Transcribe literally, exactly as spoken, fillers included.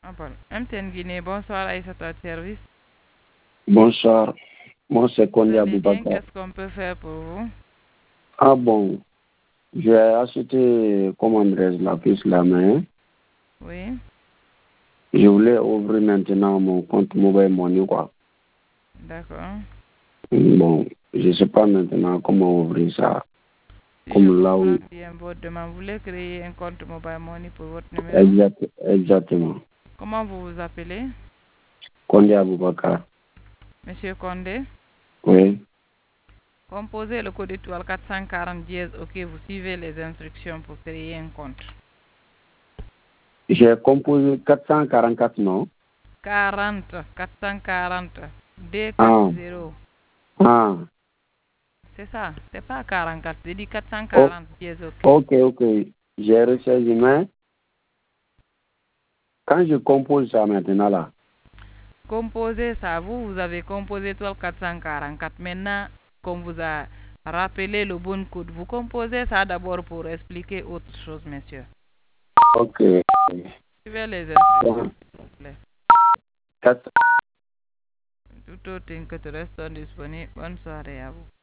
Ah bon. M T N Guinée, bonsoir Aïssata de service. Bonsoir, moi c'est Vous Kondi allez bien? Aboubakar. Qu'est-ce qu'on peut faire pour vous? Ah bon, j'ai acheté, comment dirais-je, la puce la main. Oui. Je voulais ouvrir maintenant mon compte mobile money, quoi. D'accord. Bon, je ne sais pas maintenant comment ouvrir ça. Si je Comme là comprends où. bien votre demande, vous voulez créer un compte mobile money pour votre numéro? Exact, exactement. Comment vous vous appelez? Kondi Aboubakar. Monsieur Condé? Oui. Composez le code étoile quatre cent quarante dièse, ok, vous suivez les instructions pour créer un compte. J'ai composé quatre cent quarante-quatre, non? quarante, quatre cent quarante, Ah, deux cent quarante. ah. C'est ça, c'est pas quarante-quatre, j'ai dit quatre cent Oh, quarante dièse, ok. ok, ok. J'ai reçu, mais quand je compose ça maintenant là, Composez ça, vous, vous avez composé étoile quatre cent quarante-quatre. Maintenant, comme vous a rappelé le bon code, vous composez ça d'abord pour expliquer autre chose, monsieur. ok. Suivez les instructions, s'il vous plaît. Quatre- Tout autre que te reste disponible. Bonne soirée à vous.